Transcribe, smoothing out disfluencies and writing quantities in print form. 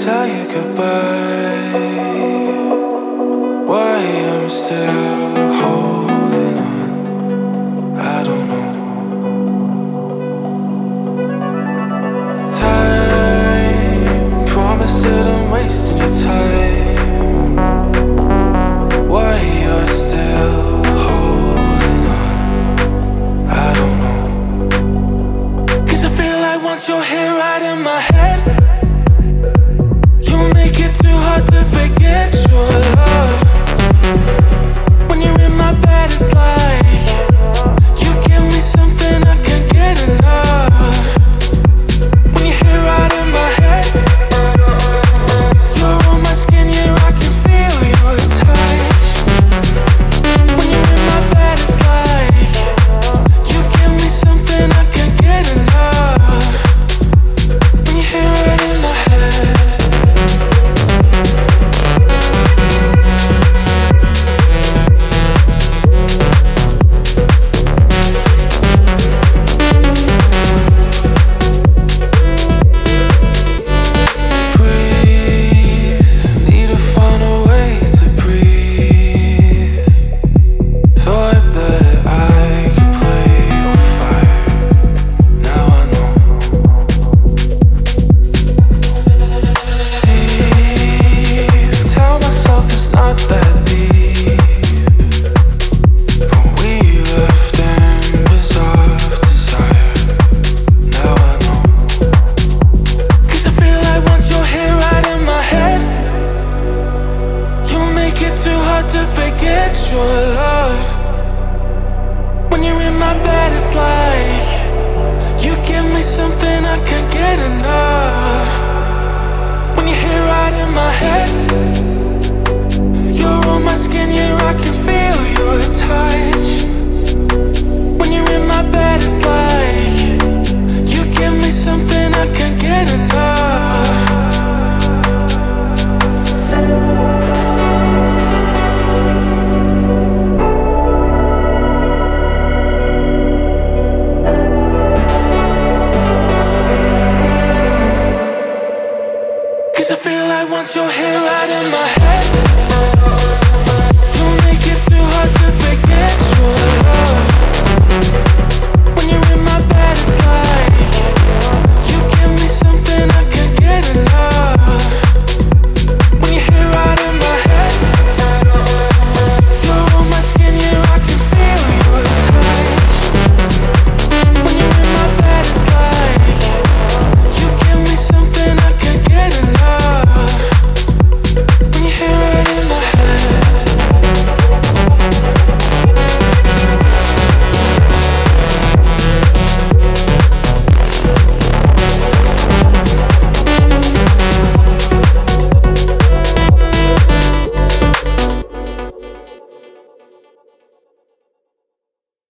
tell you goodbye. Why I'm still holding on, I don't know. Time, promise that I'm wasting your time. Why you're still holding on, I don't know. 'Cause I feel like once you're here right in my head, you make it too hard to forget your love. When you're in my bed, it's like you give me something I can't get enough. When you're here right in my head, you're on my skin, yeah, I can feel your touch. When you're in my bed, it's like you give me something I can't get enough. When you're here right in my head. To forget your love. When you're in my bed, it's like you give me something I can't get enough. When you're here right in my head, you're on my skin, yeah, I can feel your touch. When you're in my bed, it's like you give me something I can't get enough. I feel like once you're here right in my